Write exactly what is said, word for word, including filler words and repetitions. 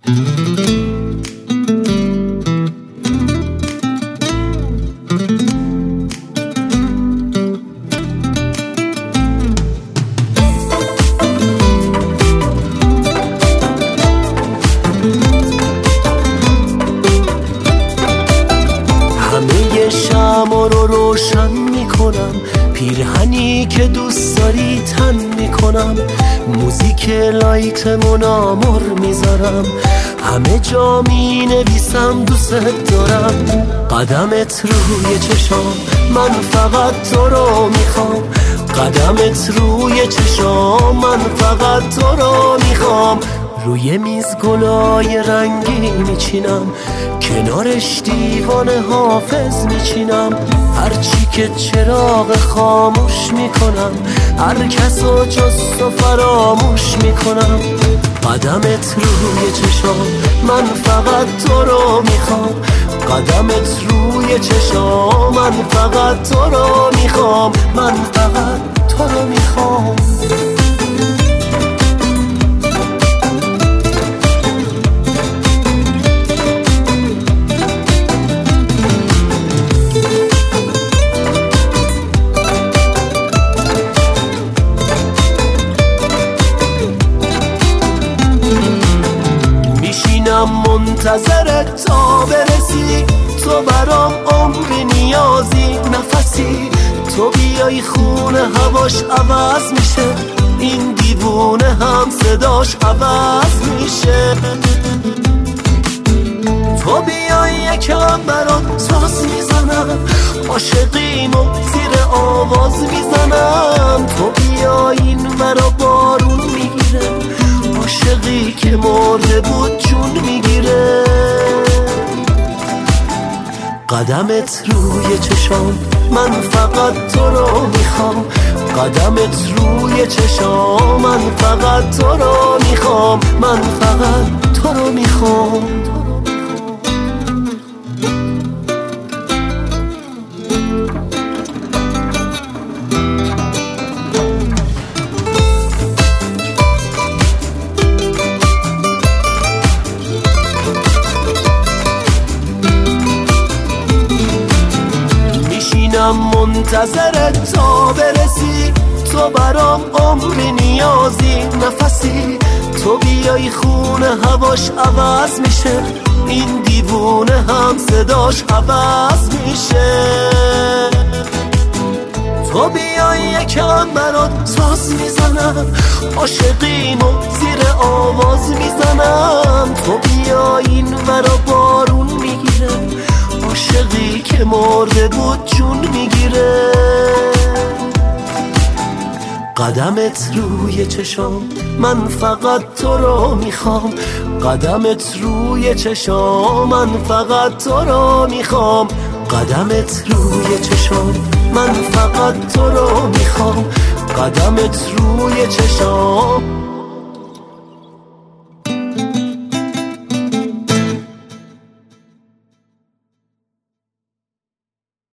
همه شمع رو روشن میکنم، پیرهنی که دوست داری تن میکنم، موزیک لایت منامر میذارم، همه جا می نویسم دوست دارم. قدمت روی چشام، من فقط تو رو میخوام، قدمت روی چشام، من فقط تو رو میخوام. روی میز گلای رنگی میچینم، کنارش دیوان حافظ میچینم، هرچی که چراغ خاموش میکنم، هر کسو جز تو فراموش میکنم. قدمت روی چشام، من فقط تو رو میخوام، قدمت روی چشام، من فقط تو رو میخوام، من فقط تو رو میخوام. منتظرت تا برسی، تو برام عمری نیازی، نفسی تو بیای خونه هواش عوض میشه، این دیوونه هم صداش عوض میشه. تو بیای یکم برام ساز میزنم، عاشقیمو زیر آواز میزنم، تو بیای این ورا بارون میگیره، عاشقی که مرده بود جون میگیره. قدمت روی چشام، من فقط تو رو میخوام، قدمت روی چشام، من فقط تو رو میخوام، من فقط تو رو میخوام. منتظرت تا برسی، تو برام عمری نیازی، نفسی تو بیای خونه هواش عوض میشه، این دیوونه هم صداش عوض میشه. تو بیای یکم برات ساز میزنم، عاشقیمو زیر آواز میزنم، تو بیای این ورا بارون میگیره، عاشقی که مرده بود جون میگیره. قدمت روی چشام، من فقط تو رو میخوام، قدمت روی چشام، من فقط تو رو میخوام، قدمت روی چشام، من فقط تو رو میخوام، قدمت روی چشام.